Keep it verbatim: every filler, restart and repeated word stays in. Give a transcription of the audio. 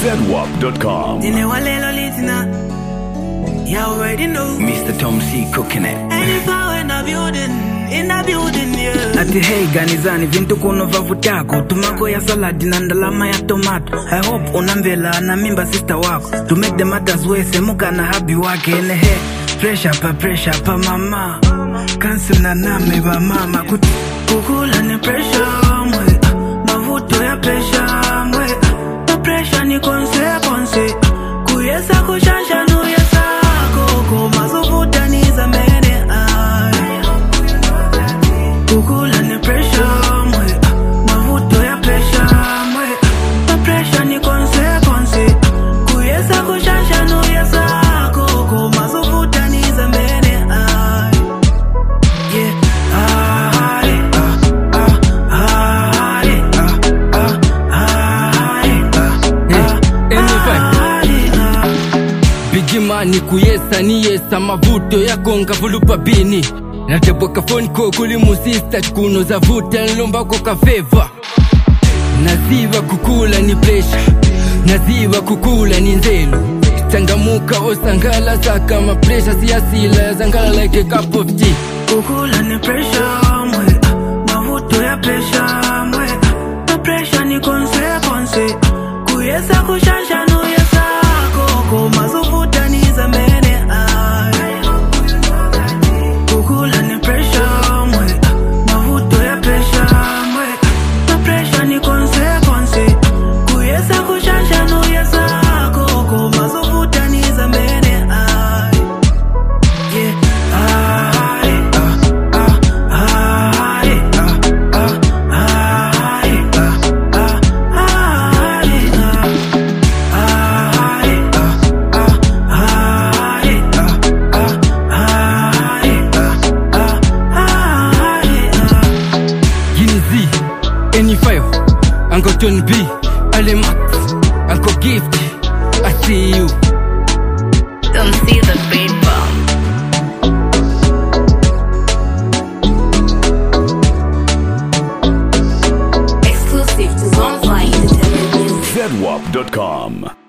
zedwap dot com. You already know Mister Tom C cooking it. Any power in the building, in the building, yeah. Ati hey ganizani vintu kuno vavutako. Tumako ya saladi na ndalama ya tomato. I hope unambela na mimba sister wako. To make the matters worse, muka na habi wake. Ene he, pressure pa pressure pa mama. Cancel na name ba mama. Kuti kukula ni pressure mwe. Mavuto ya pressure mwe. Na pressure ni consequence. Kuyesa kushansha nu yesa. Mazuvuta ni za mene ay. Kukula ni pressure mwe. Mavuto ya pressure mwe. Na pressure ni consequence. Kuyesa kushansha nu yesa koko. Mazuvuta ni za mene ay. Yeah ay. Ah ah ay. Ah ah ay. Bigimani kuyesa ni yesa mavuto ya konga vulupa bini. Nateboka phone ko kuli musista kuno za vuta nlomba ko ka favor. Naziva kukula ni pressure. Naziva kukula ni nzelu. Tangamuka osangala saka ma pressure siyasila zangala like a cup of tea. Kukula ni pressure mwe. Mavuto ya pressure mwe. Na pressure ni consequence. Kuyesa kushansha nu yesa koko. Mazuvuta ni za mene ay. Kukula ni pressure mwe. Mavuto ya pressure mwe. Na pressure ni consequence. Kuyesa kushansha nu yesa koko. Mazuvuta ni za mene ay. Yeah ay. Ah ah ay. Ah ah ay. Ah ah ay. Uncle Tony B, Ale Max, Uncle Gift, I see you. Don't see the beat bomb. Exclusive to Zonefly Entertainment Music. zedwap dot com.